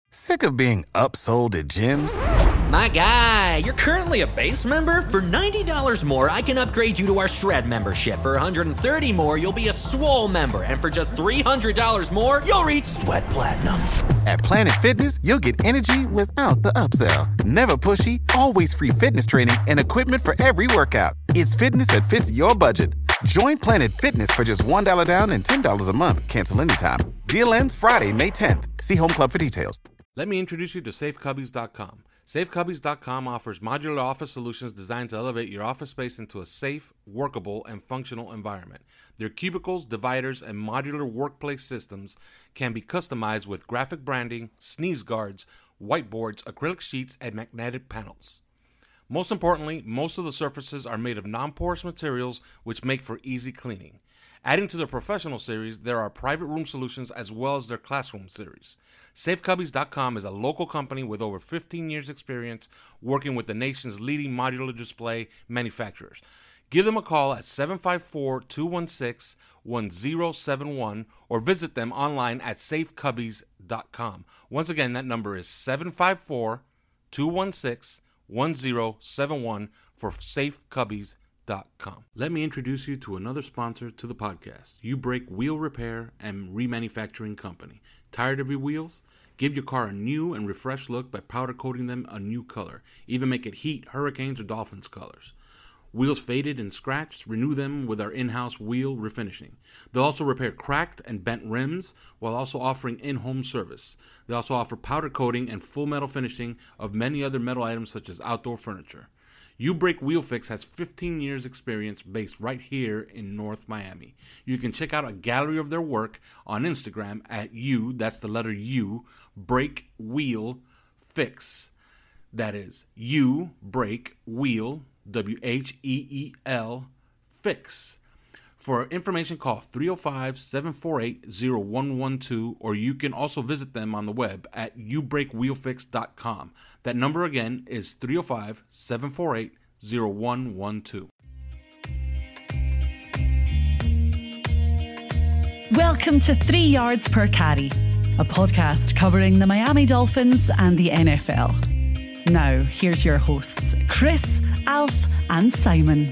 Sick of being upsold at gyms? My guy, you're currently a base member? For $90 more, I can upgrade you to our Shred membership. For $130 more, you'll be a Swole member. And for just $300 more, you'll reach Sweat Platinum. At Planet Fitness, you'll get energy without the upsell. Never pushy, always free fitness training and equipment for every workout. It's fitness that fits your budget. Join Planet Fitness for just $1 down and $10 a month. Cancel anytime. Deal ends Friday, May 10th. See Home Club for details. Let me introduce you to SafeCubbies.com. SafeCubbies.com offers modular office solutions designed to elevate your office space into a safe, workable, and functional environment. Their cubicles, dividers, and modular workplace systems can be customized with graphic branding, sneeze guards, whiteboards, acrylic sheets, and magnetic panels. Most importantly, most of the surfaces are made of non-porous materials which make for easy cleaning. Adding to their professional series, there are private room solutions as well as their classroom series. SafeCubbies.com is a local company with over 15 years experience working with the nation's leading modular display manufacturers. Give them a call at 754-216-1071 or visit them online at safecubbies.com. Once again, that number is 754-216-1071 for SafeCubbies.com. Let me introduce you to another sponsor to the podcast, U-Brake Wheel Repair and Remanufacturing Company. Tired of your wheels? Give your car a new and refreshed look by powder coating them a new color. Even make it heat, hurricanes, or dolphins colors. Wheels faded and scratched? Renew them with our in-house wheel refinishing. They'll also repair cracked and bent rims while also offering in-home service. They also offer powder coating and full metal finishing of many other metal items such as outdoor furniture. U-Brake Wheel Fix has 15 years experience based right here in North Miami. You can check out a gallery of their work on Instagram at that's the letter U, Brake Wheel Fix. That is U-Brake Wheel, W-H-E-E-L, Fix. For information, call 305-748-0112, or you can also visit them on the web at ubrakewheelfix.com. That number again is 305-748-0112. Welcome to 3 Yards Per Carry, a podcast covering the Miami Dolphins and the NFL. Now, here's your hosts, Chris, Alf, and Simon.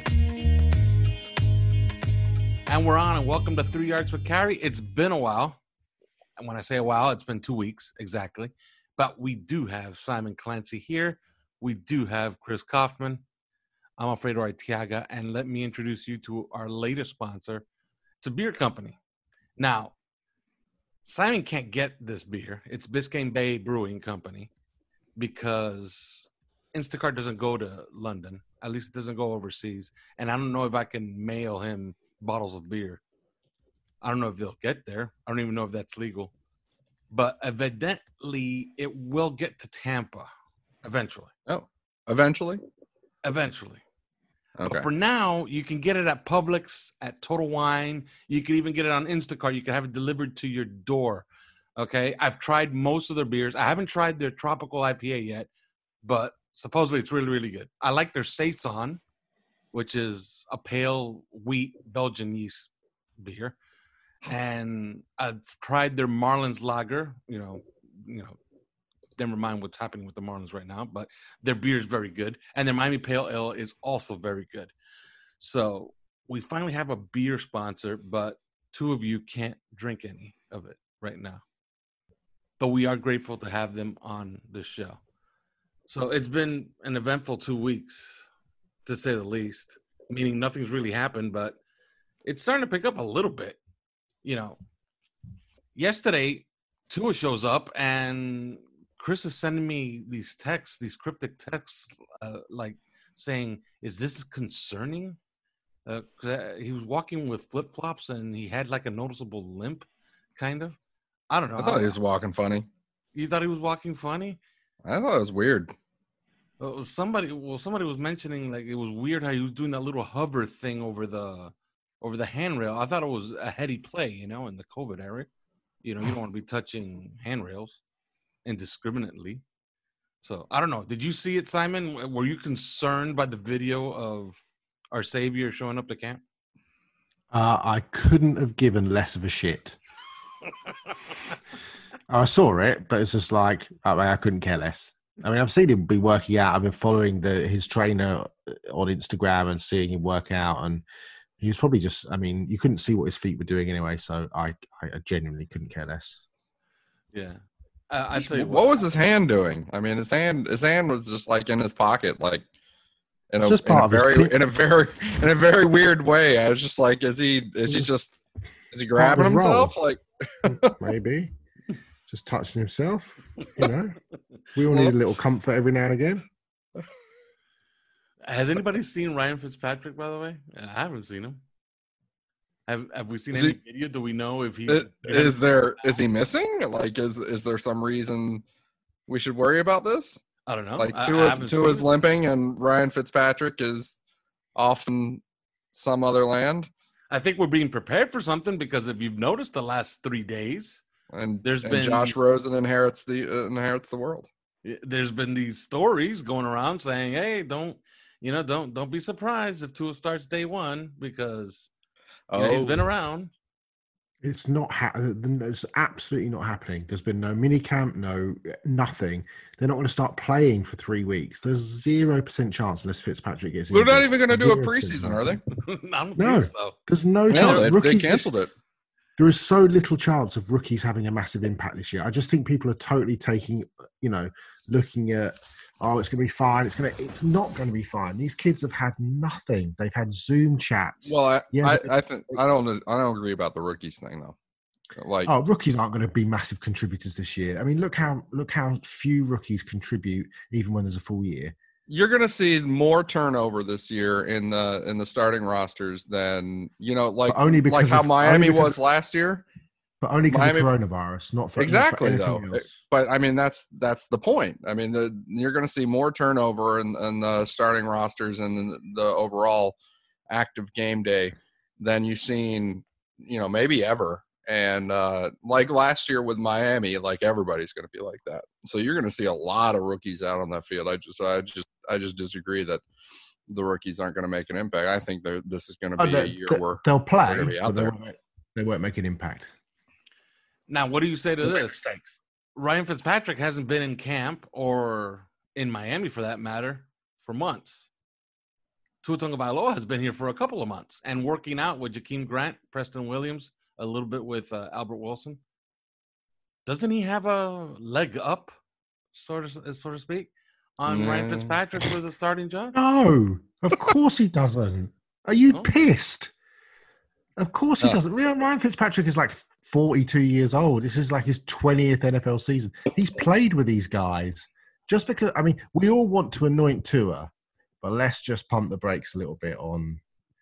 And we're on, and welcome to 3 Yards Per Carry. It's been a while. And when I say a while, it's been 2 weeks, exactly. But we do have Simon Clancy here. We do have Chris Kaufman. I'm Alfredo Arteaga. And let me introduce you to our latest sponsor. It's a beer company. Now, Simon can't get this beer. It's Biscayne Bay Brewing Company because Instacart doesn't go to London. At least it doesn't go overseas. And I don't know if I can mail him bottles of beer. I don't know if they'll get there. I don't even know if that's legal. But evidently, it will get to Tampa eventually. Oh, eventually? Eventually. Okay. But for now, you can get it at Publix, at Total Wine. You can even get it on Instacart. You can have it delivered to your door. Okay? I've tried most of their beers. I haven't tried their Tropical IPA yet, but supposedly it's really, really good. I like their Saison, which is a pale wheat Belgian yeast beer. And I've tried their Marlins Lager, you know, never mind what's happening with the Marlins right now, but their beer is very good. And their Miami Pale Ale is also very good. So we finally have a beer sponsor, but two of you can't drink any of it right now. But we are grateful to have them on the show. So it's been an eventful 2 weeks, to say the least, meaning nothing's really happened, but it's starting to pick up a little bit. You know, yesterday, Tua shows up, and Chris is sending me these texts, these cryptic texts, like saying, is this concerning? He was walking with flip-flops, and he had like a noticeable limp, kind of. I don't know. I thought he was walking funny. You thought he was walking funny? I thought it was weird. Somebody was mentioning like it was weird how he was doing that little hover thing over the handrail. I thought it was a heady play, you know, in the COVID era. You know, you don't want to be touching handrails indiscriminately. So I don't know. Did you see it, Simon? Were you concerned by the video of our savior showing up to camp? I couldn't have given less of a shit. I saw it, but it's just like I couldn't care less. I mean, I've seen him be working out. I've been following his trainer on Instagram and seeing him work out, and he was probably just. I mean, you couldn't see what his feet were doing anyway, so I genuinely couldn't care less. Yeah, I tell you what was his hand doing? I mean, his hand was just like in his pocket, like in a very weird way. I was just like, is he grabbing himself? Like maybe just touching himself. You know, we all need a little comfort every now and again. Has anybody seen Ryan Fitzpatrick? By the way, I haven't seen him. Have we seen any video? Do we know if he is he missing? Like, is there some reason we should worry about this? I don't know. Like Tua's limping and Ryan Fitzpatrick is off in some other land. I think we're being prepared for something because if you've noticed the last 3 days, and Josh Rosen inherits the world. There's been these stories going around saying, "Hey, don't be surprised if Tua starts day one because he's been around." It's not. It's absolutely not happening. There's been no mini camp, nothing. They're not going to start playing for 3 weeks. There's 0% chance unless Fitzpatrick gets. They're not even going to do a preseason, are they? No, there's no chance. They canceled it. There is so little chance of rookies having a massive impact this year. I just think people are totally taking, looking at, it's going to be fine. It's not going to be fine. These kids have had nothing. They've had Zoom chats. Well, I think I don't agree about the rookies thing though. Like, rookies aren't going to be massive contributors this year. I mean, look how few rookies contribute even when there's a full year. You're going to see more turnover this year in the starting rosters than only because how Miami was last year. But only because of coronavirus, not for exactly not for though. Else. But I mean, that's the point. I mean, you're going to see more turnover in the starting rosters and the overall active game day than you've seen, maybe ever. And like last year with Miami, like everybody's going to be like that. So you're going to see a lot of rookies out on that field. I just disagree that the rookies aren't going to make an impact. I think this is going to be a year where they'll play, they're going to be out there. They won't make an impact. Now, what do you say to this? Ryan Fitzpatrick hasn't been in camp or in Miami, for that matter, for months. Tua Tagovailoa has been here for a couple of months and working out with Jakeem Grant, Preston Williams, a little bit with Albert Wilson. Doesn't he have a leg up, so to speak, on Ryan Fitzpatrick for the starting job? No, of course he doesn't. Are you pissed? Of course he doesn't. Ryan Fitzpatrick is like 42 years old. This is like his 20th NFL season. He's played with these guys. Just because, I mean, we all want to anoint Tua, but let's just pump the brakes a little bit on.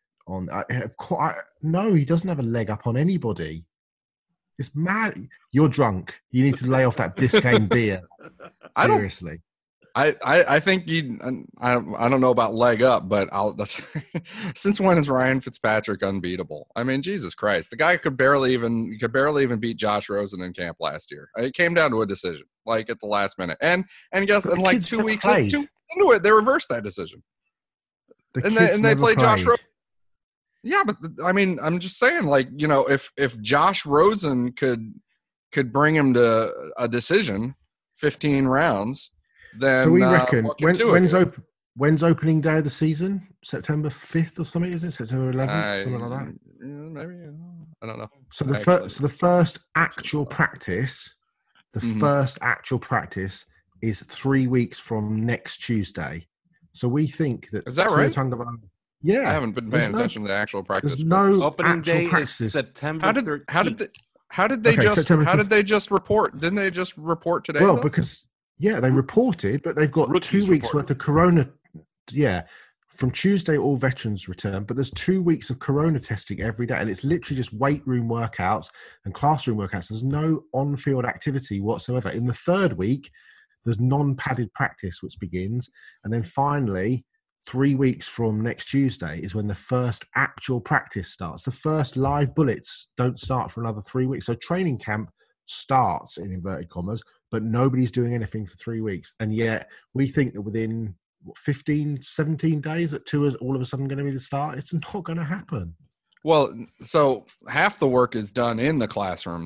No, he doesn't have a leg up on anybody. It's mad. You're drunk. You need to lay off that Biscayne beer. Seriously. I think I don't know about leg up, but since when is Ryan Fitzpatrick unbeatable? I mean, Jesus Christ, the guy could barely even beat Josh Rosen in camp last year. It came down to a decision, like at the last minute, and like 2 weeks into it, they reversed that decision, and they played Josh Rosen. Yeah, but I mean, I'm just saying, like, if Josh Rosen could bring him to a decision, 15 rounds. Then, so we reckon when's opening day of the season? September 5th or something, is it? September 11th, something like that. Maybe, I don't know. So the first actual practice, first actual practice is 3 weeks from next Tuesday. So we think that is that right? Yeah, I haven't been paying attention to the actual practice. There's no opening day practices. is September 13th. How did they just report? Didn't they just report today? Well, though? because they reported, but they've got Rookies 2 weeks worth of corona. Yeah, from Tuesday, all veterans return, but there's 2 weeks of corona testing every day, and it's literally just weight room workouts and classroom workouts. There's no on-field activity whatsoever. In the third week, there's non-padded practice, which begins, and then finally, 3 weeks from next Tuesday is when the first actual practice starts. The first live bullets don't start for another 3 weeks. So training camp starts, in inverted commas, but nobody's doing anything for 3 weeks. And yet we think that within 15, 17 days that Tua's all of a sudden going to be the start. It's not going to happen. Well, so half the work is done in the classroom, though.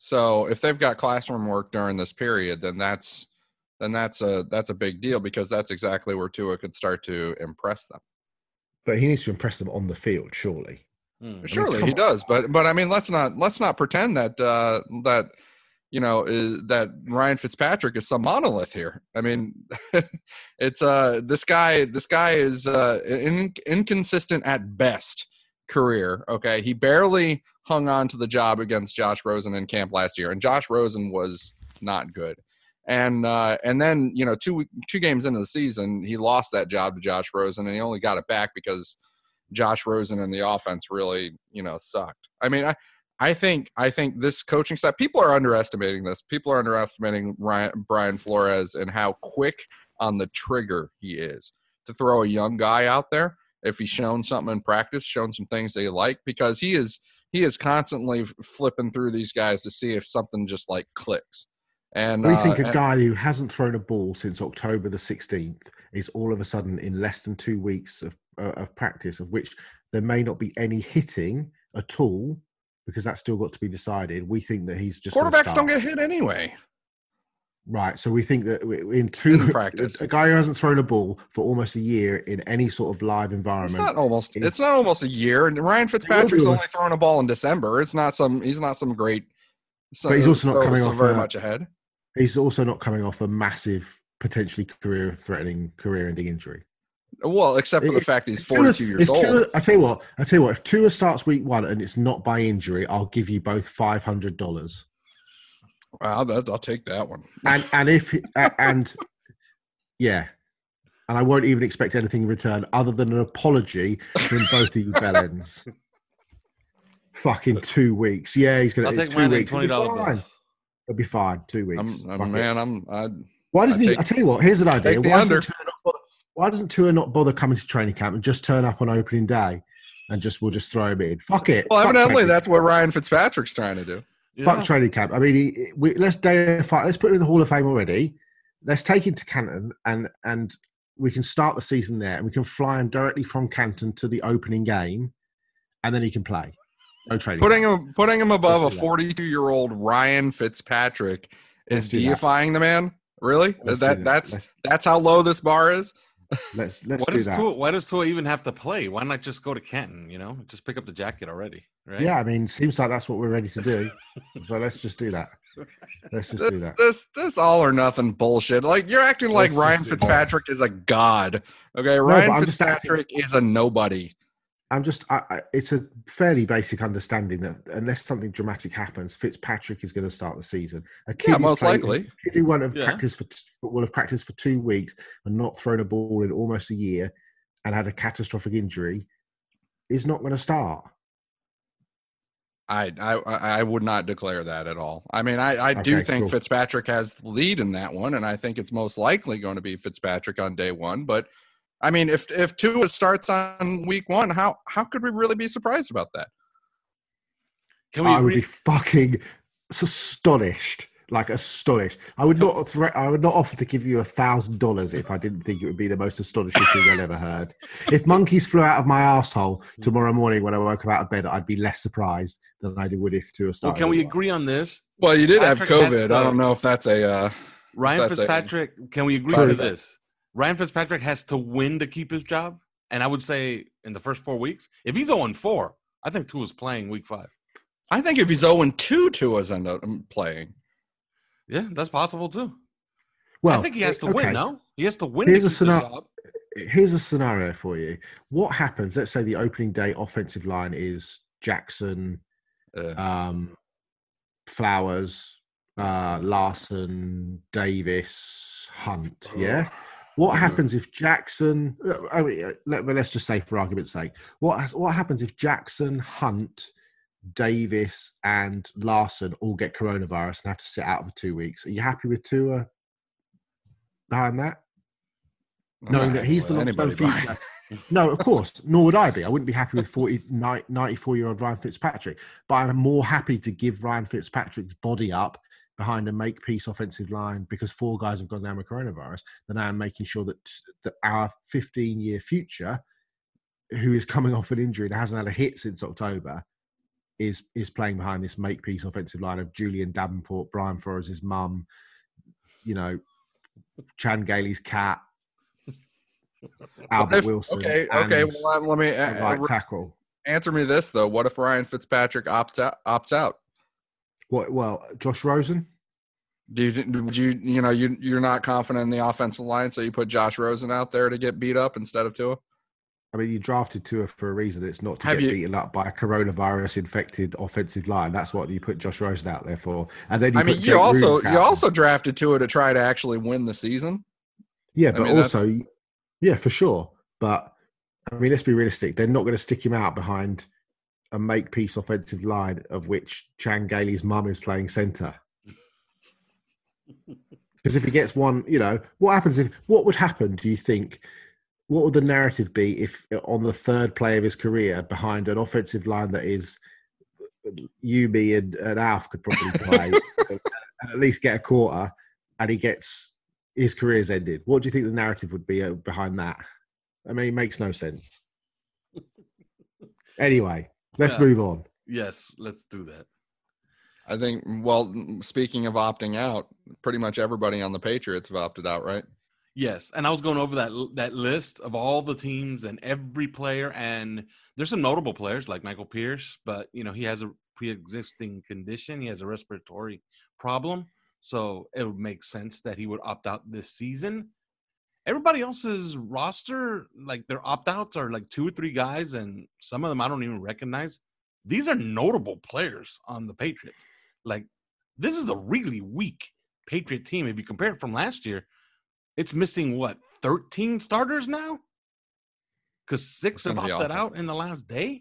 So if they've got classroom work during this period, then that's a big deal, because that's exactly where Tua could start to impress them. But he needs to impress them on the field, surely. Surely he does, but I mean, let's not pretend that that that Ryan Fitzpatrick is some monolith here. I mean, it's this guy is inconsistent at best career. Okay, he barely hung on to the job against Josh Rosen in camp last year, and Josh Rosen was not good. And then two games into the season, he lost that job to Josh Rosen, and he only got it back because Josh Rosen and the offense really sucked. I mean, I think this coaching staff, people are underestimating this. People are underestimating Brian Flores and how quick on the trigger he is to throw a young guy out there if he's shown something in practice, shown some things they like, because he is constantly flipping through these guys to see if something just like clicks. And we think a guy who hasn't thrown a ball since October the 16th is all of a sudden in less than 2 weeks of practice, of which there may not be any hitting at all, because that's still got to be decided. We think that he's just quarterbacks don't get hit anyway. Right. So we think that in practice, a guy who hasn't thrown a ball for almost a year in any sort of live environment. It's not almost a year. And Ryan Fitzpatrick's only thrown a ball in December. He's not some great. But he's also not coming off very much ahead. He's also not coming off a massive, potentially career-threatening, career-ending injury. Well, except for the fact he's 42 years old. I tell you what. If Tua starts week 1 and it's not by injury, I'll give you both $500. I'll take that one. And I won't even expect anything in return other than an apology from both of you bellends. Fucking 2 weeks. Yeah, he's going to take 2 weeks. $20. It'll be fine. 2 weeks. Why doesn't he? I tell you what. Here's an idea. Why doesn't Tua not bother coming to training camp and just turn up on opening day, and we'll just throw him in? Fuck it. Well, evidently that's what Ryan Fitzpatrick's trying to do. Fuck training camp. I mean, let's deify. Let's put him in the Hall of Fame already. Let's take him to Canton, and we can start the season there, and we can fly him directly from Canton to the opening game, and then he can play. No training. Putting him above a 42-year-old Ryan Fitzpatrick is deifying the man. Really? That's how low this bar is. Let's do that. Why does Tua even have to play? Why not just go to Canton? Just pick up the jacket already, right? Yeah, I mean, seems like that's what we're ready to do. So let's just do that. This all or nothing bullshit. Like, you're acting like Ryan Fitzpatrick is a god. Okay, Ryan Fitzpatrick is a nobody. It's a fairly basic understanding that unless something dramatic happens, Fitzpatrick is going to start the season. Most likely. A kid who won't have practiced for 2 weeks and not thrown a ball in almost a year and had a catastrophic injury is not going to start. I would not declare that at all. I mean, I do think Fitzpatrick has the lead in that one, and I think it's most likely going to be Fitzpatrick on day one. But I mean, if Tua starts on week 1, how could we really be surprised about that? I would be fucking astonished. Like astonished. I would not offer to give you $1,000 if I didn't think it would be the most astonishing thing I'd ever heard. If monkeys flew out of my arsehole tomorrow morning when I woke up out of bed, I'd be less surprised than I would if Tua started. Well, can we agree on this? Well, you did have COVID. I don't know if that's a Ryan Fitzpatrick. Can we agree to this? Ryan Fitzpatrick has to win to keep his job, and I would say in the first 4 weeks, if he's 0-4, I think Tua's playing week 5. I think if he's 0-2, Tua's end up playing. Yeah, that's possible too. Well, I think he has to win. No, he has to win. Here's a scenario for you. What happens? Let's say the opening day offensive line is Jackson, Flowers, Larson, Davis, Hunt. Yeah. What happens if Jackson? Let's just say, for argument's sake, what happens if Jackson, Hunt, Davis, and Larson all get coronavirus and have to sit out for 2 weeks? Are you happy with Tua behind that? Knowing that he's the long-term future. No, of course. Nor would I be. I wouldn't be happy with 94-year-old Ryan Fitzpatrick. But I'm more happy to give Ryan Fitzpatrick's body up behind a make-peace offensive line because 4 guys have gone down with coronavirus than I am making sure that our 15-year future, who is coming off an injury and hasn't had a hit since October, is playing behind this make-piece offensive line of Julian Davenport, Brian Flores' mum, Chan Gailey's cat, Albert Wilson. Okay. Well, let me right tackle. Answer me this though: what if Ryan Fitzpatrick opts out? What? Well, Josh Rosen. You're not confident in the offensive line, so you put Josh Rosen out there to get beat up instead of Tua? I mean, you drafted Tua for a reason. It's not to get beaten up by a coronavirus-infected offensive line. That's what you put Josh Rosen out there for. And then you also drafted Tua to try to actually win the season. Yeah, but for sure. But I mean, let's be realistic. They're not going to stick him out behind a make-piece offensive line of which Chan Gailey's mum is playing centre. Because if he gets one, what would happen, do you think? What would the narrative be if on the third play of his career behind an offensive line that is you, me, and Alf could probably play and at least get a quarter, and his career's ended? What do you think the narrative would be behind that? I mean, it makes no sense. Anyway, let's move on. Yes, let's do that. I think, well, speaking of opting out, pretty much everybody on the Patriots have opted out, right? Yes, and I was going over that list of all the teams and every player, and there's some notable players like Michael Pierce, but, he has a pre-existing condition. He has a respiratory problem, so it would make sense that he would opt out this season. Everybody else's roster, like their opt-outs are like 2 or 3 guys, and some of them I don't even recognize. These are notable players on the Patriots. Like, this is a really weak Patriot team. If you compare it from last year, it's missing, 13 starters now? Because 6 have opted out in the last day?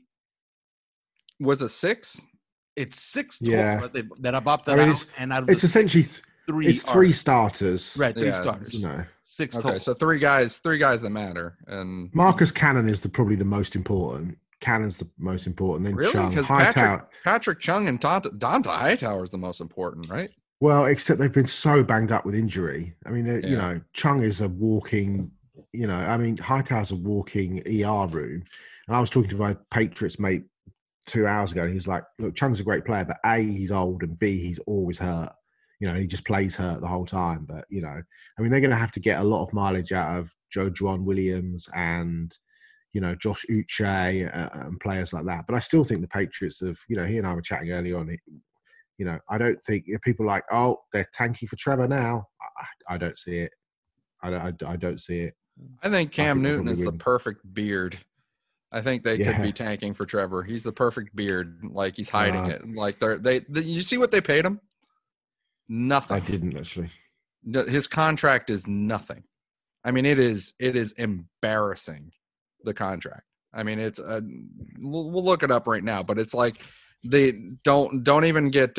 Was it 6? It's 6 total that have opted out. And out of it's essentially 3 it's 3 starters. Right, 3 starters. 6 total. Okay, so 3 guys that matter. And Marcus Cannon is probably the most important. Cannon's the most important. Then really? Chung. Because Patrick Chung and Donta Hightower is the most important, right? Well, except they've been so banged up with injury. I mean, Chung is a walking, Hightower's a walking ER room. And I was talking to my Patriots mate 2 hours ago, and he's like, look, Chung's a great player, but A, he's old, and B, he's always hurt. He just plays hurt the whole time. But, they're going to have to get a lot of mileage out of Joe Juan Williams and, Josh Uche and players like that. But I still think the Patriots have, he and I were chatting early on, I don't think people are like, oh, they're tanky for Trevor now. I don't see it. I don't see it. I think Cam Newton is the perfect beard. I think they could be tanking for Trevor. He's the perfect beard. Like, he's hiding it. Like, you see what they paid him? Nothing. I didn't actually. His contract is nothing. I mean, it is embarrassing, the contract. I mean, it's we'll look it up right now, but it's like they don't even get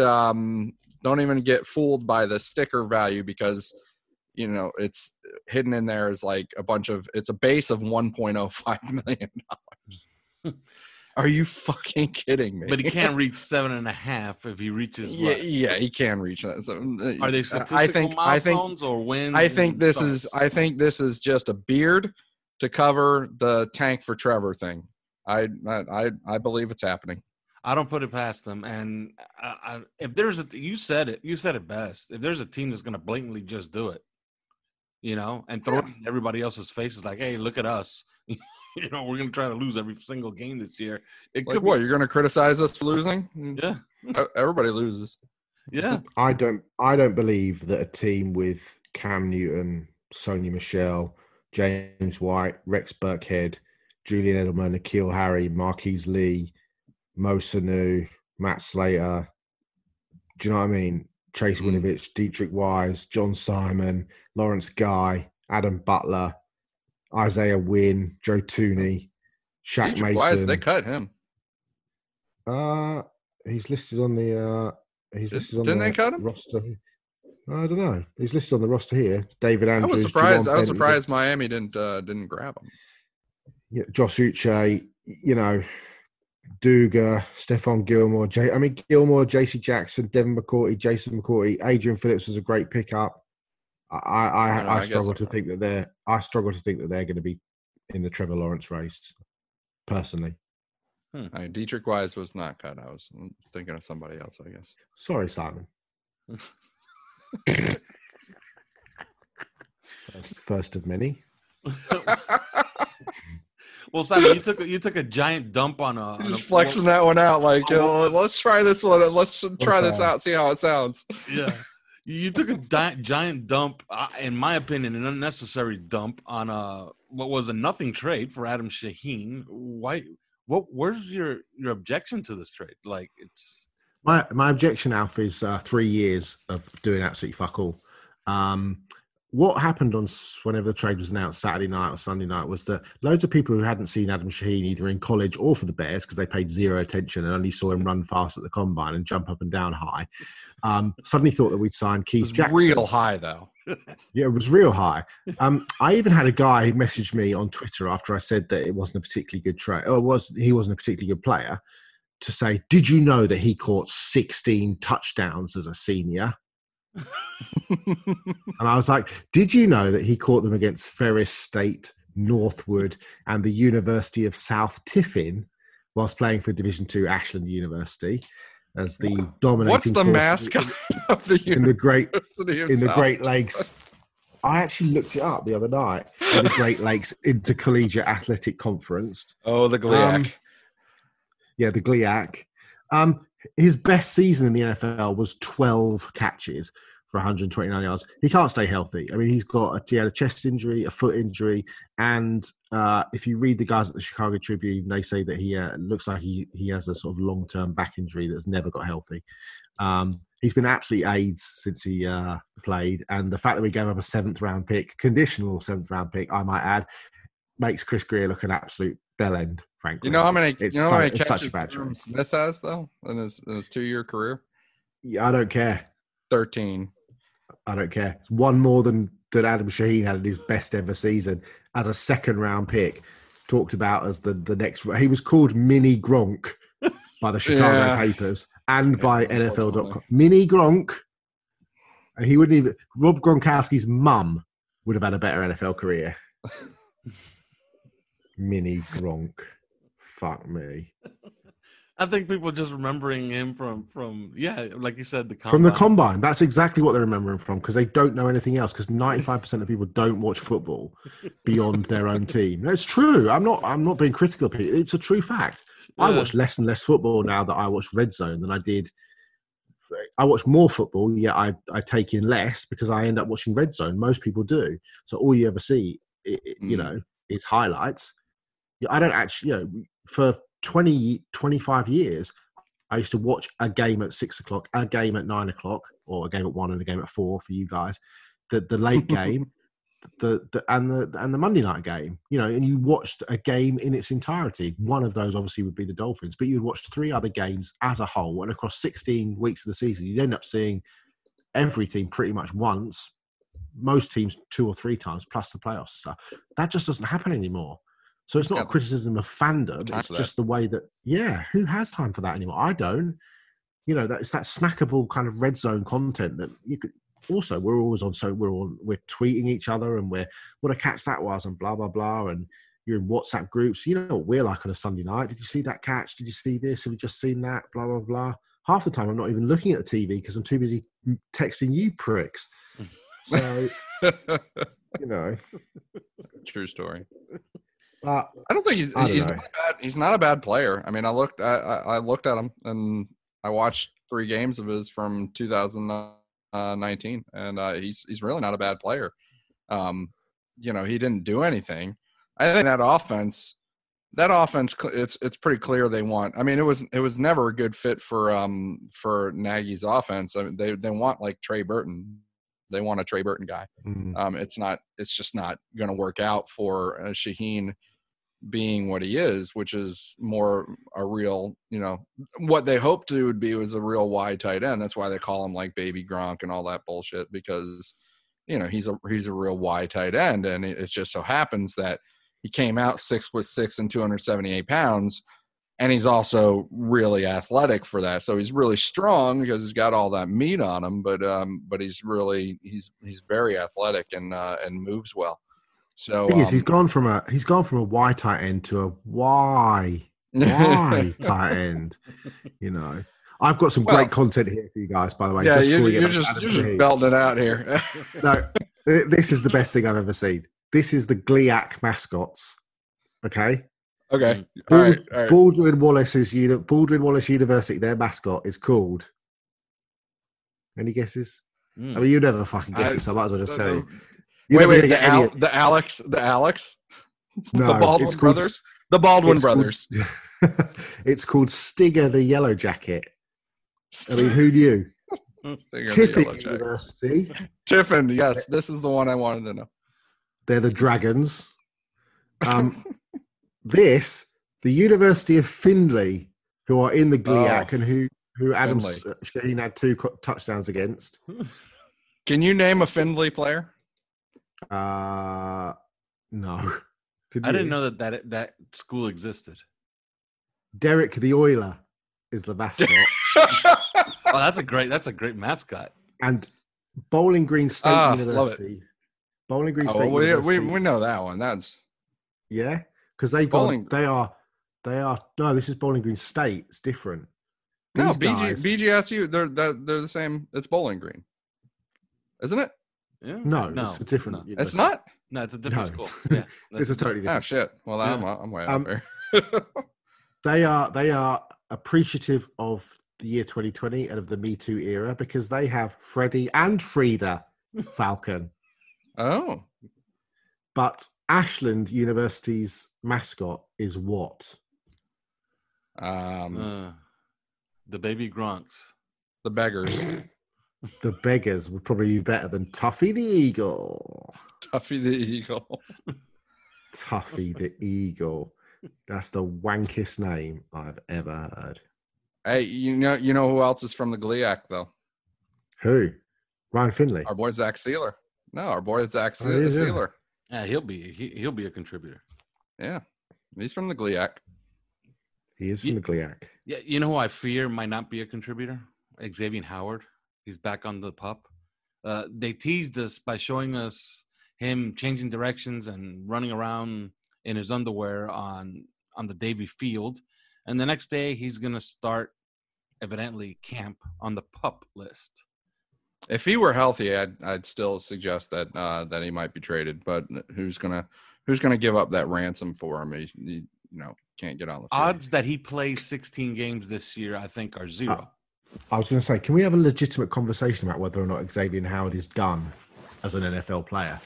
fooled by the sticker value, because it's hidden in there is like it's a base of $1.05 million. Are you fucking kidding me? But he can't reach 7.5 if he reaches. Yeah, he can reach that. So, are they statistical milestones or wins? I think this is just a beard to cover the tank for Trevor thing. I believe it's happening. I don't put it past them. And if there's you said it best. If there's a team that's going to blatantly just do it, and throw it in everybody else's faces, like, hey, look at us. We're going to try to lose every single game this year. It could what? You're going to criticize us for losing? Yeah. Everybody loses. Yeah. I don't believe that a team with Cam Newton, Sony Michel, James White, Rex Burkhead, Julian Edelman, N'Keal Harry, Marquise Lee, Mo Sanu, Matt Slater, do you know what I mean? Chase Winovich, Dietrich Wise, John Simon, Lawrence Guy, Adam Butler, Isaiah Wynn, Joe Tooney, Shaq Dietrich Mason. Wise, they cut him. He's listed on the. Didn't they cut him? Roster. I don't know. He's listed on the roster here. David Andrews. I was surprised Miami didn't grab him. Yeah, Josh Uche. Duga, Stephon Gilmore. Gilmore, J.C. Jackson, Devin McCourty, Jason McCourty, Adrian Phillips was a great pickup. I struggle to think that they're going to be in the Trevor Lawrence race, personally. Dietrich Wise was not cut. I was thinking of somebody else, I guess. Sorry, Simon. First of many. Well, Simon, you took a giant dump on a. Just flexing that one out, like, let's try this one. Let's try this out, see how it sounds. Yeah, you took a giant dump, in my opinion, an unnecessary dump on what was a nothing trade for Adam Shaheen. Why? Where's your objection to this trade? Like, it's my objection, Alf, is 3 years of doing absolutely fuck all. What happened on whenever the trade was announced, Saturday night or Sunday night, was that loads of people who hadn't seen Adam Shaheen either in college or for the Bears, because they paid zero attention and only saw him run fast at the combine and jump up and down high, suddenly thought that we'd signed Keith Jackson. Real high, though. Yeah, it was real high. I even had a guy who messaged me on Twitter after I said that it wasn't a particularly good trade, he wasn't a particularly good player, to say, did you know that he caught 16 touchdowns as a senior? And I was like, did you know that he caught them against Ferris State, Northwood, and the University of South Tiffin whilst playing for Division II Ashland University as the dominating What's the force mascot of the in the Great Lakes? I actually looked it up the other night. In the Great Lakes Intercollegiate Athletic Conference. Oh, the GLIAC. The GLIAC. His best season in the NFL was 12 catches for 129 yards. He can't stay healthy. I mean, he had a chest injury, a foot injury, and if you read the guys at the Chicago Tribune, they say that he looks like he has a sort of long-term back injury that's never got healthy. He's been absolutely AIDS since he played, and the fact that we gave up a 7th-round pick, conditional 7th-round pick, I might add, makes Chris Greer look an absolute bell end, frankly. You know how many catches Durham Smith has, though, in his 2-year career? Yeah, I don't care. 13. I don't care. It's one more than Adam Shaheen had in his best ever season as a 2nd-round pick. Talked about as the next. He was called Mini Gronk by the Chicago papers and by NFL.com. Mini Gronk. He wouldn't even. Rob Gronkowski's mum would have had a better NFL career. Mini Gronk. Fuck me. I think people just remembering him from like you said, the combine. From the combine. That's exactly what they remember him from, because they don't know anything else, because 95% of people don't watch football beyond their own team. That's true. I'm not being critical of people. It's a true fact. Yeah. I watch less and less football now that I watch Red Zone than I did. I watch more football, yet I take in less because I end up watching Red Zone. Most people do. So all you ever see, is highlights. I don't actually, for 20, 25 years, I used to watch a game at 6 o'clock, a game at 9 o'clock, or a game at 1 and a game at 4 for you guys. The late game, and the Monday night game, and you watched a game in its entirety. One of those obviously would be the Dolphins, but you'd watched 3 other games as a whole, and across 16 weeks of the season, you'd end up seeing every team pretty much once, most teams 2 or 3 times, plus the playoffs stuff. That just doesn't happen anymore. So it's not a criticism of fandom. It's just the way that, who has time for that anymore? I don't. It's that snackable kind of Red Zone content that you could. Also, we're always on. So we're tweeting each other, and what a catch that was, and blah blah blah, and you're in WhatsApp groups. You know what we're like on a Sunday night. Did you see that catch? Did you see this? Have you just seen that? Blah blah blah. Half the time, I'm not even looking at the TV because I'm too busy texting you pricks. So True story. I don't think he's not a bad player. I mean, I looked at him and I watched 3 games of his from 2019, and he's really not a bad player. He didn't do anything. I think that offense, it's pretty clear they want. I mean, it was never a good fit for Nagy's offense. I mean, they want like Trey Burton. They want a Trey Burton guy. Mm-hmm. It's just not going to work out for Shaheen being what he is, which is more a real, what they hoped to would be was a real wide tight end. That's why they call him like Baby Gronk and all that bullshit, because, he's a real wide tight end. And it just so happens that he came out 6'6" and 278 pounds. And he's also really athletic for that. So he's really strong because he's got all that meat on him, but he's very athletic and moves well. So he's gone from a Y tight end to a Y Why tight end? You know, I've got some great content here for you guys, by the way. Yeah, before we you're get just belting it out here. No, this is the best thing I've ever seen. This is the GLIAC mascots. Okay. Okay. All right. Baldwin Wallace University. Their mascot is called. Any guesses? I mean, you never fucking guess it, so I might as well just tell you. Wait, the Alex? No, the Baldwin brothers? The Baldwin brothers. It's called Stinger the Yellow Jacket. I mean, who knew? Tiffin University. Tiffin, yes. This is the one I wanted to know. They're the Dragons. The University of Findlay, who are in the GLIAC and who Adam Shaheen had 2 touchdowns against. Can you name a Findlay player? No. I didn't know that school existed. Derek the Oiler is the mascot. Oh, that's a great mascot. And Bowling Green State University. Bowling Green State University. We know that one. That's because this is Bowling Green State. It's different. No, BGSU. They're the same. It's Bowling Green, isn't it? Yeah. No, it's a different. No. It's not. No, it's a different school. Yeah, it's a totally different. Oh shit! Well, I'm way out there. They are appreciative of the year 2020 and of the Me Too era because they have Freddie and Frida Falcon. Oh, but Ashland University's mascot is what? The baby Gronks. The beggars. The beggars would probably be better than Tuffy the Eagle. Tuffy the Eagle. Tuffy the Eagle. That's the wankest name I've ever heard. Hey, you know who else is from the GLIAC though? Who? Ryan Finley. Our boy Zach Sealer. No, our boy Zach yeah. Sealer. Yeah, he'll be a contributor. Yeah, he's from the GLIAC. He is from the GLIAC. Yeah, you know who I fear might not be a contributor? Xavier Howard. He's back on the pup. They teased us by showing us him changing directions and running around in his underwear on the Davy Field. And the next day, he's going to start, evidently, camp on the pup list. If he were healthy, I'd still suggest that he might be traded. But who's gonna give up that ransom for him? He can't get on the field. Odds that he plays 16 games this year, I think, are 0. I was going to say, can we have a legitimate conversation about whether or not Xavier Howard is done as an NFL player?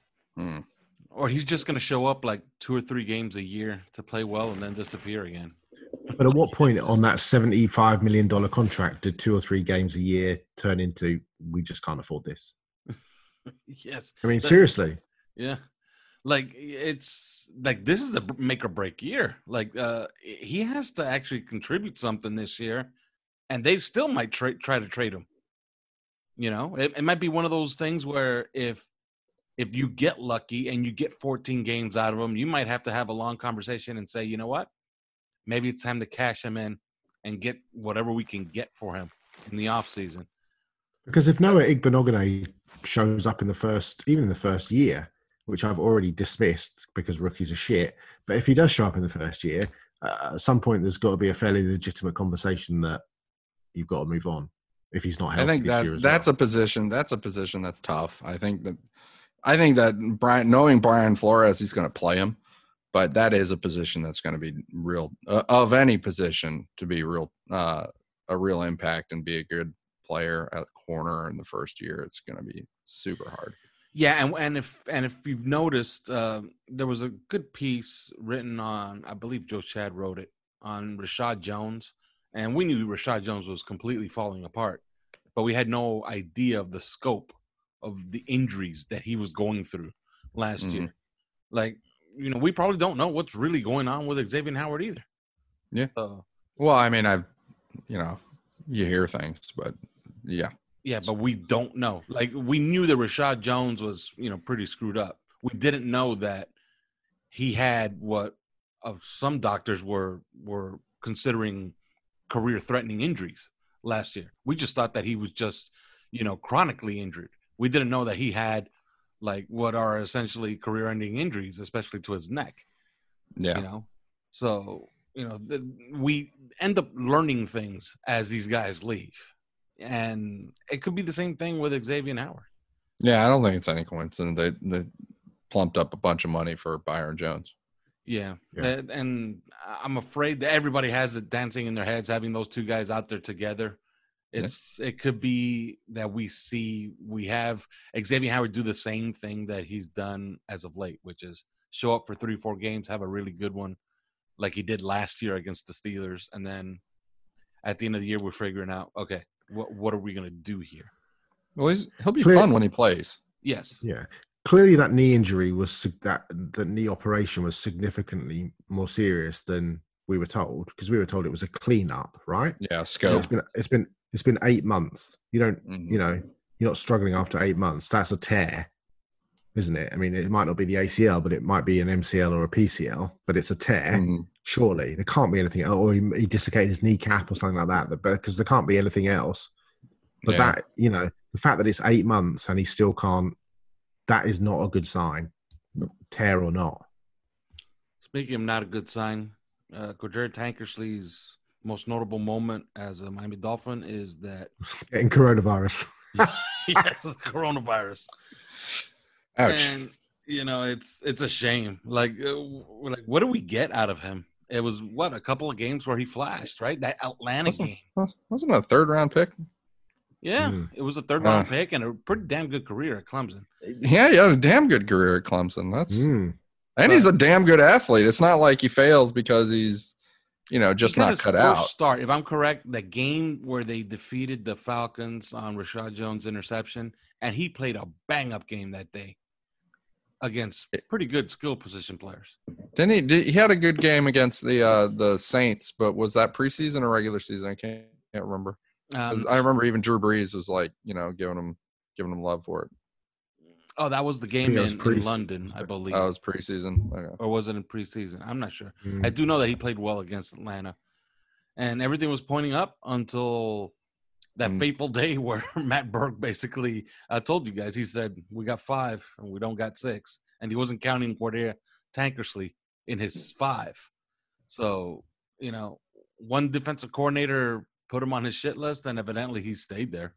Or he's just going to show up like 2 or 3 games a year to play well and then disappear again. But at what point on that $75 million contract did 2 or 3 games a year turn into, we just can't afford this? Yes. I mean, seriously. Yeah. Like, it's like this is the make or break year. Like, he has to actually contribute something this year, and they still might try to trade him. You know, it might be one of those things where if you get lucky and you get 14 games out of him, you might have to have a long conversation and say, you know what? Maybe it's time to cash him in and get whatever we can get for him in the offseason. Because if Noah Igbenogany shows up in the first year, which I've already dismissed because rookies are shit, but if he does show up in the first year, at some point there's got to be a fairly legitimate conversation that you've got to move on if he's not healthy. I think that's a position that's tough. I think that knowing Brian Flores, he's going to play him. But that is a position that's going to be real of any position to be real a real impact and be a good player at corner in the first year. It's going to be super hard. Yeah, and if you've noticed, there was a good piece written on, I believe Joe Chad wrote it, on Rashad Jones, and we knew Rashad Jones was completely falling apart, but we had no idea of the scope of the injuries that he was going through last year. Like, you know, we probably don't know what's really going on with Xavier Howard either. Yeah. Well, I mean, you hear things, but yeah. Yeah, but we don't know. Like, we knew that Rashad Jones was, pretty screwed up. We didn't know that he had what some doctors were considering career-threatening injuries last year. We just thought that he was just, chronically injured. We didn't know that he had like what are essentially career-ending injuries, especially to his neck. Yeah. So we end up learning things as these guys leave. And it could be the same thing with Xavier Howard. Yeah, I don't think it's any coincidence. They plumped up a bunch of money for Byron Jones. Yeah. And I'm afraid that everybody has it dancing in their heads, having those two guys out there together. It could be that we have Xavier Howard do the same thing that he's done as of late, which is show up for 3-4 games, have a really good one like he did last year against the Steelers. And then at the end of the year, we're figuring out, okay, what are we going to do here? Well, he'll be fun when he plays. Yes. Yeah. Clearly that knee injury that the knee operation was significantly more serious than we were told, because we were told it was a cleanup, right? Yeah, scope. It's been 8 months. You don't, you're not struggling after 8 months. That's a tear, isn't it? I mean, it might not be the ACL, but it might be an MCL or a PCL, but it's a tear. Surely there can't be anything else, or he dislocated his kneecap or something like that, because there can't be anything else. But that, the fact that it's 8 months and he still can't, that is not a good sign, tear or not. Speaking of not a good sign, Cordero Tankersley's most notable moment as a Miami Dolphin is that getting coronavirus. Yes, the coronavirus. Ouch. And it's a shame. Like what do we get out of him? It was a couple of games where he flashed, right? That Atlanta game. Wasn't it a 3rd-round pick? Yeah, it was a 3rd-round pick and a pretty damn good career at Clemson. Yeah, he had a damn good career at Clemson. And he's a damn good athlete. It's not like he fails because he's, just not cut out. Start, if I'm correct, the game where they defeated the Falcons on Rashad Jones' interception, and he played a bang-up game that day against pretty good skill position players. Didn't he? He had a good game against the Saints, but was that preseason or regular season? I can't remember. I remember even Drew Brees was like, giving him love for it. Oh, that was the game in London, I believe. That was preseason. Okay. Or was it in preseason? I'm not sure. I do know that he played well against Atlanta. And everything was pointing up until that fateful day where Matt Burke basically told you guys, he said, we got 5 and we don't got 6. And he wasn't counting Cordero Tankersley in his 5. So, one defensive coordinator put him on his shit list, and evidently he stayed there.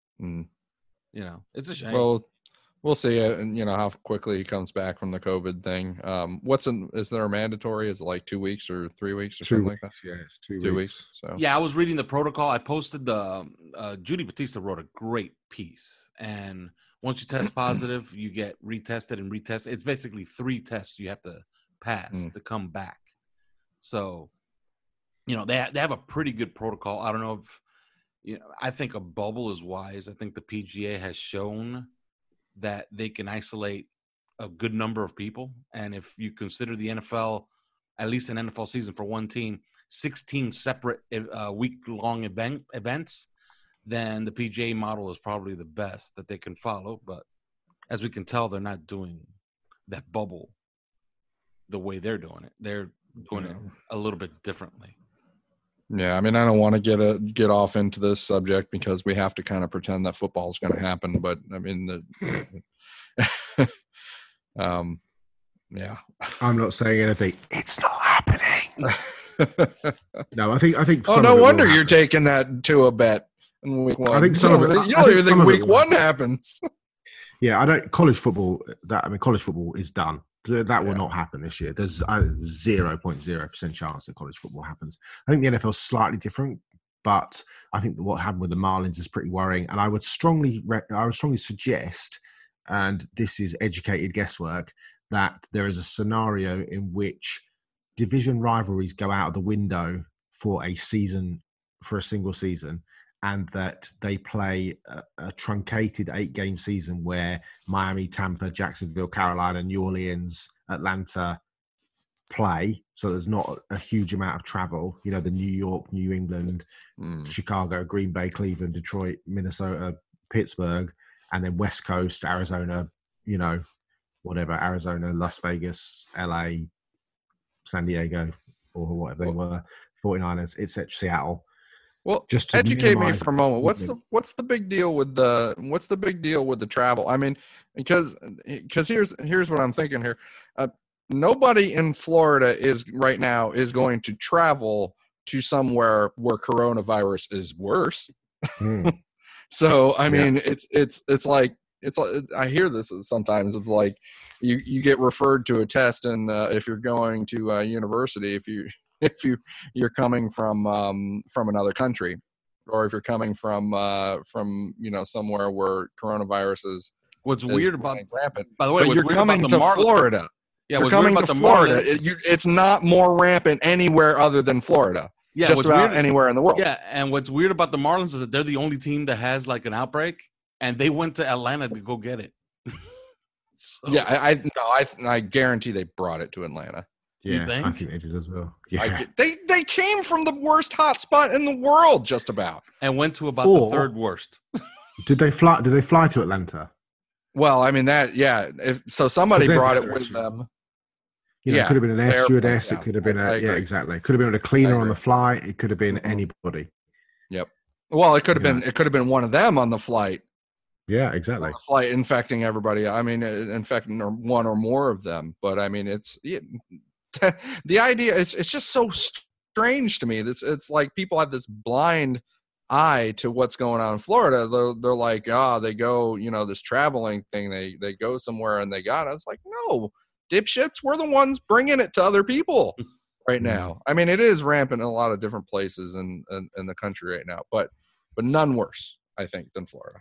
It's a shame. Well, we'll see, how quickly he comes back from the COVID thing. Is there a mandatory? Is it like 2 weeks or 3 weeks or something like that? Yeah, it's 2 weeks. So yeah, I was reading the protocol. I posted Judy Batista wrote a great piece, and once you test positive, you get retested and retested. It's basically 3 tests you have to pass to come back. So, they have a pretty good protocol. I don't know if, I think a bubble is wise. I think the PGA has shown that they can isolate a good number of people. And if you consider the NFL, at least an NFL season for one team, 16 separate week-long events, then the PGA model is probably the best that they can follow. But as we can tell, they're not doing that bubble the way they're doing it. They're doing it a little bit differently. Yeah, I mean, I don't want to get off into this subject because we have to kind of pretend that football is going to happen. But I mean, yeah, I'm not saying anything. It's not happening. No, I think. Oh, no wonder you're taking that to a bet in week 1. I think some of it. You don't even think week 1 happens. Yeah, I don't. College football is done. That will not happen this year. There's 0.0% chance that college football happens. I think the NFL is slightly different, but I think that what happened with the Marlins is pretty worrying. And I would strongly suggest, and this is educated guesswork, that there is a scenario in which division rivalries go out of the window for a single season, and that they play a truncated 8-game season where Miami, Tampa, Jacksonville, Carolina, New Orleans, Atlanta play. So there's not a huge amount of travel. The New York, New England, Chicago, Green Bay, Cleveland, Detroit, Minnesota, Pittsburgh, and then West Coast, Arizona, Arizona, Las Vegas, LA, San Diego, or whatever they were, 49ers, etc., Seattle. Well, just educate me for a moment. What's the big deal with the travel? I mean, because here's what I'm thinking here. nobody in Florida is right now is going to travel to somewhere where coronavirus is worse. So I mean, it's like I hear this sometimes of like you get referred to a test, and if you're going to a university, if you're coming from another country, or if you're coming from somewhere where coronavirus is. What's weird about rampant. By the way, but you're coming to Florida. Yeah, you're coming to Florida. It's not more rampant anywhere other than Florida. Yeah, just about anywhere in the world. Yeah, and what's weird about the Marlins is that they're the only team that has like an outbreak, and they went to Atlanta to go get it. So, yeah, I guarantee they brought it to Atlanta. Yeah, think? I think they did as well. Yeah, they came from the worst hotspot in the world, just about, and went to about the third worst. Did they fly to Atlanta? Well, I mean so somebody brought it with them. It could have been an air stewardess. It could have been exactly. It could have been a cleaner on the flight. It could have been anybody. Yep. Well, it could have been one of them on the flight. Yeah, exactly. On the flight infecting everybody. I mean, infecting one or more of them. But I mean, the idea. It's just so strange to me. It's like people have this blind eye to what's going on in Florida. They're like, they go, this traveling thing. They go somewhere and they got it. It's like, no. Dipshits, we're the ones bringing it to other people right now. I mean, it is rampant in a lot of different places in the country right now, but none worse, I think, than Florida.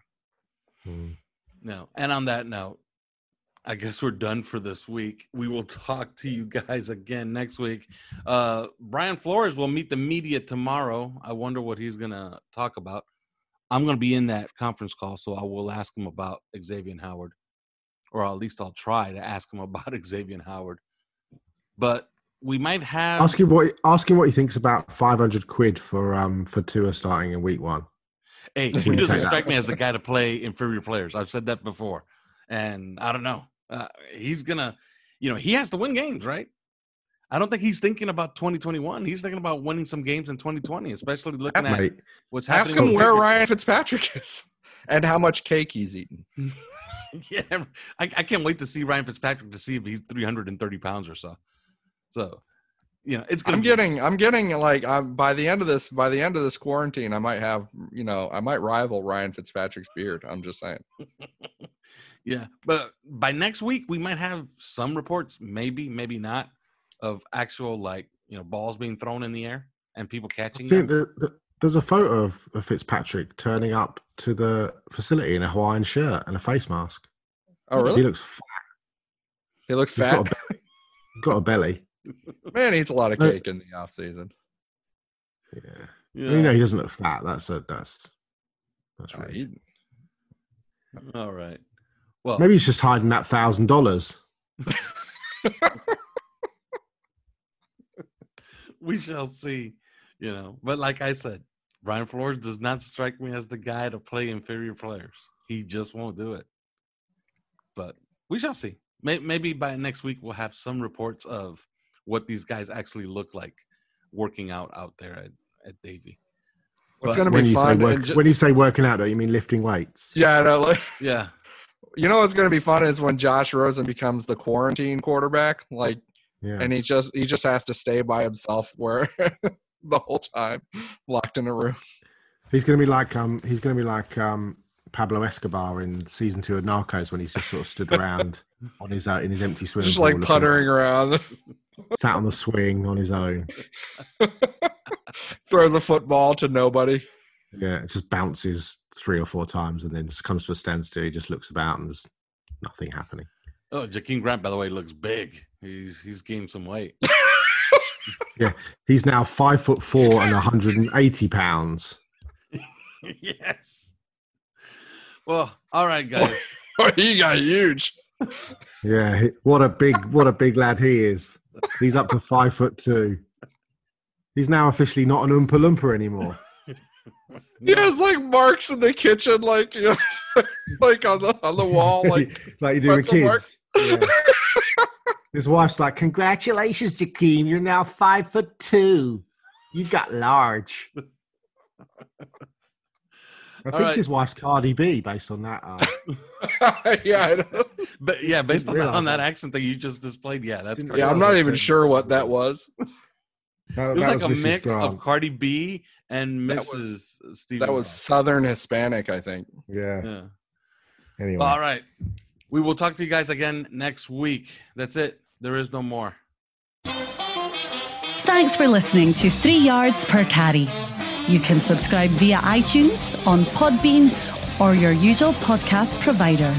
No. And on that note, I guess we're done for this week. We will talk to you guys again next week. Brian Flores will meet the media tomorrow. I wonder what he's going to talk about. I'm going to be in that conference call, so I will ask him about Xavier Howard. Or at least I'll try to ask him about Xavier Howard. But we might have ask him what he thinks about $500 for Tua starting in week 1. Hey, he doesn't strike me as the guy to play inferior players. I've said that before, and I don't know. He's gonna, he has to win games, right? I don't think he's thinking about 2021. He's thinking about winning some games in 2020, especially looking at what's happening. Ask him where Ryan Fitzpatrick is and how much cake he's eating. Yeah, I can't wait to see Ryan Fitzpatrick to see if he's 330 pounds or so. So, it's gonna. I'm getting like by the end of this quarantine, I might have I might rival Ryan Fitzpatrick's beard. I'm just saying. Yeah, but by next week we might have some reports, maybe not, of actual balls being thrown in the air and people catching them. There's a photo of Fitzpatrick turning up to the facility in a Hawaiian shirt and a face mask. Oh, really? He looks fat. He looks fat. Got a belly. Man, he eats a lot of cake in the off season. Yeah. He doesn't look fat. That's right. All right. Well, maybe he's just hiding that $1,000. We shall see. But like I said, Brian Flores does not strike me as the guy to play inferior players. He just won't do it. But we shall see. Maybe by next week we'll have some reports of what these guys actually look like working out there at Davie. It's going to be fun. When you say working out, though, you mean lifting weights? Yeah, I know. Yeah. What's going to be fun is when Josh Rosen becomes the quarantine quarterback. And he just has to stay by himself where the whole time, locked in a room. He's going to be like Pablo Escobar in season 2 of Narcos when he's just sort of stood around on his in his empty swimming just pool, like puttering around, sat on the swing on his own, throws a football to nobody. Yeah, it just bounces 3 or 4 times and then just comes to a standstill. He just looks about and there's nothing happening. Oh, Jakeem Grant, by the way, looks big. He's gained some weight. Yeah, he's now 5'4" and 180 pounds. Yes. Well, all right, guys. He got huge. Yeah, what a big lad he is. He's up to 5'2". He's now officially not an Oompa Loompa anymore. He has marks in the kitchen, like on the wall, like you do with kids. Yeah. His wife's like, "Congratulations, Jakeem! You're now 5'2". You got large. I think his wife's Cardi B, based on that. Yeah, I know. But yeah, based on that accent that you just displayed, yeah, that's correct. Yeah, I'm not even sure what that was. It was like a Mrs. mix Grant. of Cardi B and Mrs. Stevie. That was Southern Hispanic, I think. Yeah. Anyway. All right. We will talk to you guys again next week. That's it. There is no more. Thanks for listening to 3 Yards Per Carry. You can subscribe via iTunes, on Podbean, or your usual podcast provider.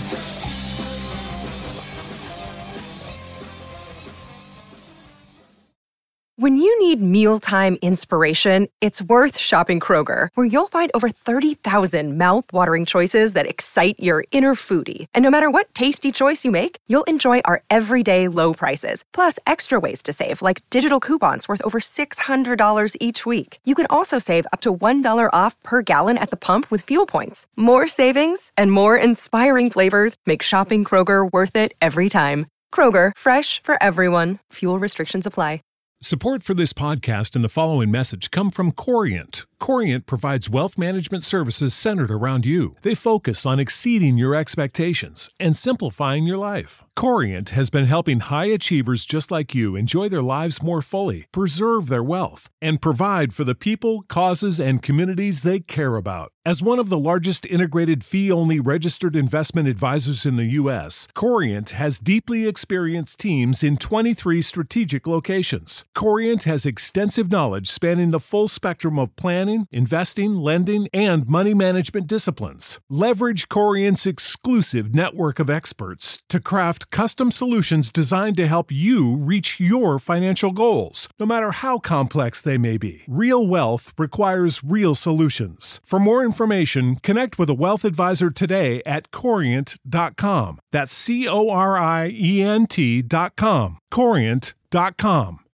When you need mealtime inspiration, it's worth shopping Kroger, where you'll find over 30,000 mouth-watering choices that excite your inner foodie. And no matter what tasty choice you make, you'll enjoy our everyday low prices, plus extra ways to save, like digital coupons worth over $600 each week. You can also save up to $1 off per gallon at the pump with fuel points. More savings and more inspiring flavors make shopping Kroger worth it every time. Kroger, fresh for everyone. Fuel restrictions apply. Support for this podcast and the following message come from Corient. Corient provides wealth management services centered around you. They focus on exceeding your expectations and simplifying your life. Corient has been helping high achievers just like you enjoy their lives more fully, preserve their wealth, and provide for the people, causes, and communities they care about. As one of the largest integrated fee-only registered investment advisors in the U.S., Corient has deeply experienced teams in 23 strategic locations. Corient has extensive knowledge spanning the full spectrum of planning, investing, lending, and money management disciplines. Leverage Corient's exclusive network of experts to craft custom solutions designed to help you reach your financial goals, no matter how complex they may be. Real wealth requires real solutions. For more information, connect with a wealth advisor today at Corient.com. That's Corient.com. Corient.com.